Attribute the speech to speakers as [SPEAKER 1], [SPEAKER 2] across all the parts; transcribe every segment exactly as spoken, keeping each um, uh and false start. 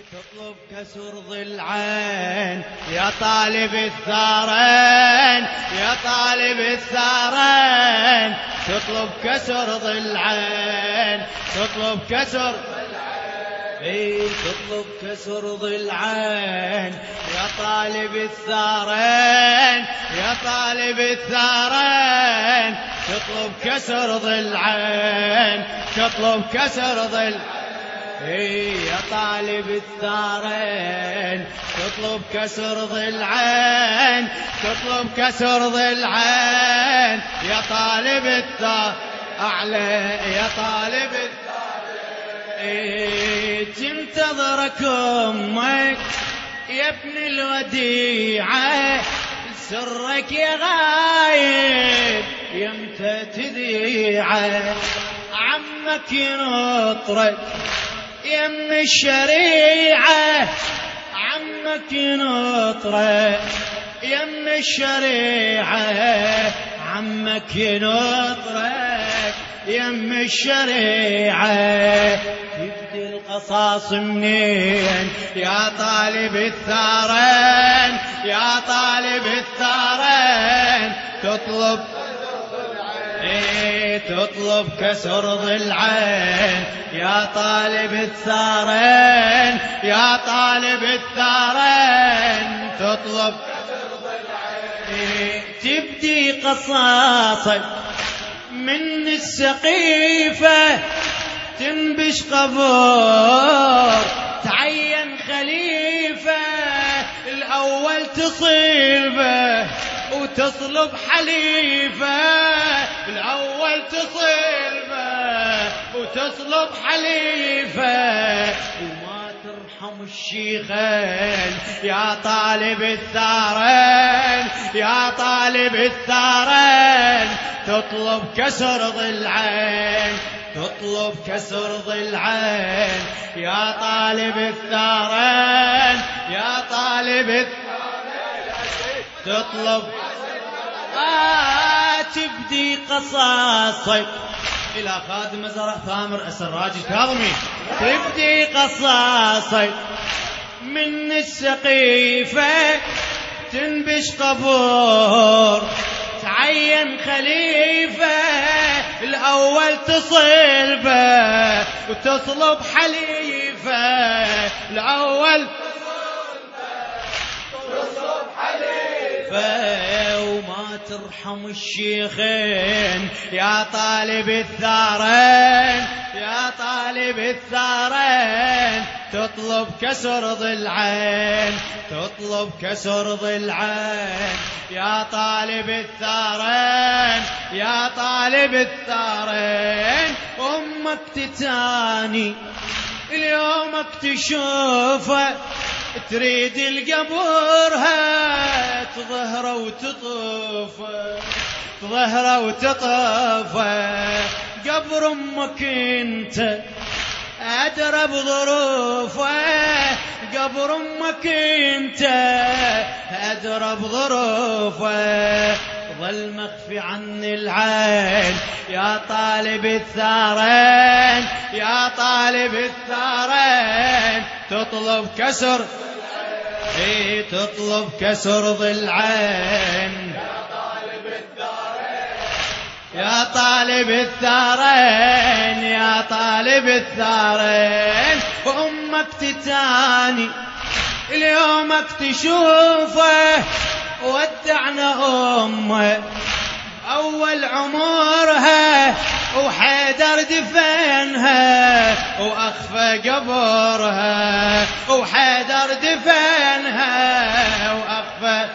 [SPEAKER 1] تطلب كسر ضلعين يا طالب الثارين يا طالب الثارين تطلب كسر ضلعين تطلب كسر اي تطلب كسر ضلعين يا طالب الثارين يا طالب الثارين تطلب كسر ضلعين تطلب كسر ضلعين اي يا طالب الثارين تطلب كسر ضلعين تطلب كسر ضلعين يا طالب الثار اعلى يا طالب الثارين تنتظرك امك يا ابن الوديعه سرك يا غايب يمتى تذيعه عمك ينطرك يم الشريعة عمك ينطرك يم الشريعة عمك ينطرك يم الشريعة تبدي القصاص منين يا طالب الثارين يا طالب الثارين تطلب ايه تطلب كسر ضلعين يا طالب الثارين يا طالب الثارين تطلب كسر ضلعين تبدي قصاصك من السقيفة تنبش قبور تعين خليفة الأول تصيبه وتصلب حليفة الأول تصلبه وتصلب حليفة وما ترحم الشيخين يا طالب الثارين يا طالب الثارين تطلب كسر ضلعين تطلب كسر ضلعين يا طالب الثارين يا طالب الثارين تطلب آه تبدي قصاصك إلى خادم مزرعة ثامر السراج الكاظمي تبدي قصاصك من السقيفة تنبش قبور تعين خليفة الأول تصلبه وتصلب حليفة الأول تصلب حليفة وما ترحم الشيخين يا طالب الثارين يا طالب الثارين تطلب كسر ضلعين تطلب كسر ضلعين يا طالب الثارين يا طالب الثارين أمك تتاني اليومك تشوفه تريد القبورها تظهره وتطوفه تظهره وتطوفه قبر امك انت ادرى بظروفه قبر امك انت ادرى بظروفه ظل مخفي عن العين يا طالب الثارين يا طالب الثارين تطلب كسر اي تطلب كسر ضلعين يا طالب الثارين يا طالب الثارين وأمك تتاني اليومك تشوفه ودعنا أمه أول عمرها وحيدر دفنها وأخفى قبرها وحيدر دفنها وأخفى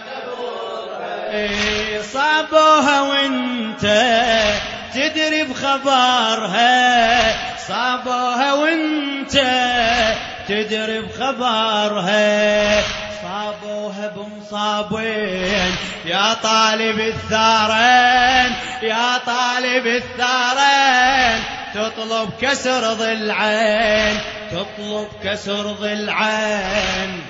[SPEAKER 1] إيه صابوها وانت تدري بخبرها صابوها وانت تدري بخبرها صابوها بمصابين يا طالب الثارين يا طالب الثارين تطلب كسر ضلعين تطلب كسر ضلعين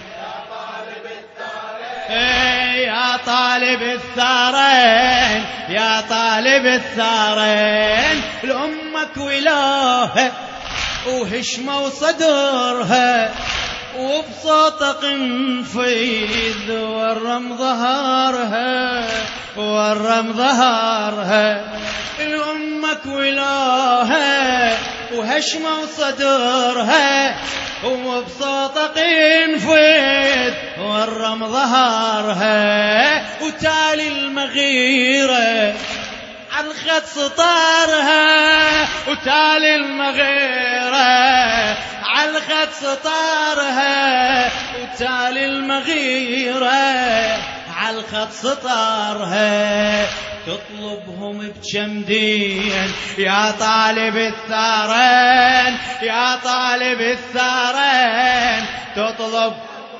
[SPEAKER 1] يا طالب الثارين يا طالب الثارين لأمك ولاها وهشمة وصدرها وبصوت قنفذ ورم ظهرها ورم ظهرها لأمك ولاها وهشمة صدرها وبصوت قنفذ ورم ظهرها وتالي المغيرة عالخد سطارها وتالي المغيرة عالخد سطارها وتالي المغيرة عالخد سطارها تطلبهم بجمدين يا طالب الثارين يا طالب الثارين تطلب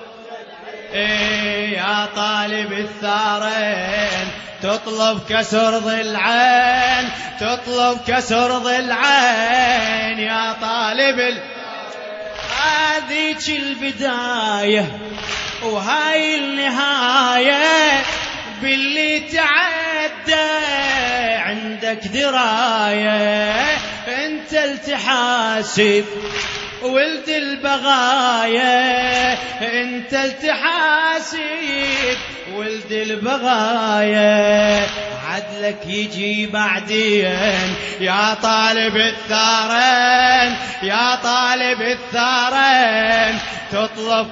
[SPEAKER 1] إيه يا طالب الثارين تطلب كسر ضلعين تطلب كسر ضلعين يا طالب ال... هذيك البداية وهاي النهاية باللي تعدى عندك دراية انت التحاسب ولد البغايا انت التحاسب ولد البغايا عدلك يجي بعدين يا طالب الثارين يا طالب الثارين تطلب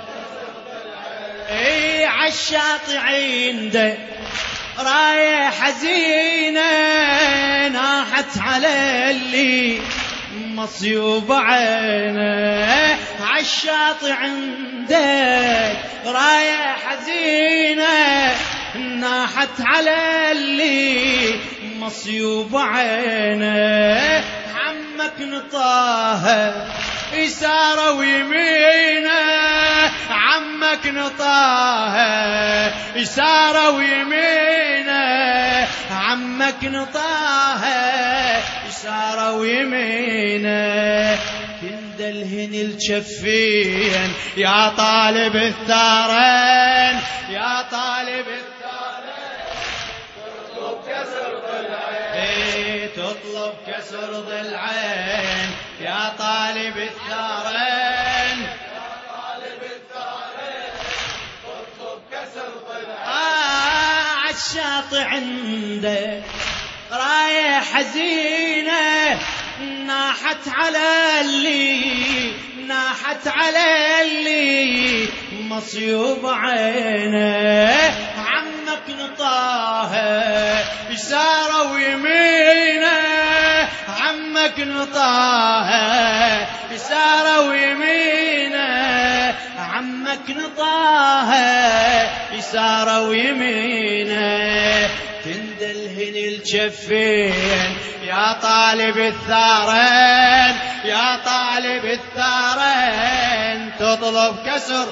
[SPEAKER 1] اي عالشاطئ عنده راية حزينة ناحت على اللي مصيوب عينه عالشاطئ عندك راية حزينة ناحت على اللي مصيوب عينه عمك نطاها يساره ويمينه عمك نطاها يساره ويمينه عمك نطاها يساره ويمينه تندلهن الجفين يا طالب الثارين يا طالب الثارين تطلب كسر ضلعين تطلب كسر ضلعين يا طالب الثارين يا طالب الثارين تطلب كسر ضلعين آه عالشاطئ عندك راية حزينة ناحت على اللي ناحت على اللي مصيوب عينه عمك نطاها يساره ويمينه عمك نطاها يساره ويمينه عمك نطاها يساره ويمينه تندلهن الجفين يا طالب الثارين يا طالب الثارين تطلب كسر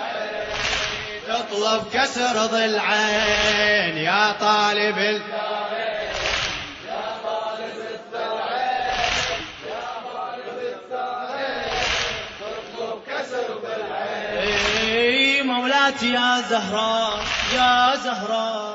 [SPEAKER 1] تطلب كسر ضلعين يا طالب الثارين يا طالب الثارين يا طالب الثارين تطلب كسر ضلعين مولاتي يا زهراء يا زهراء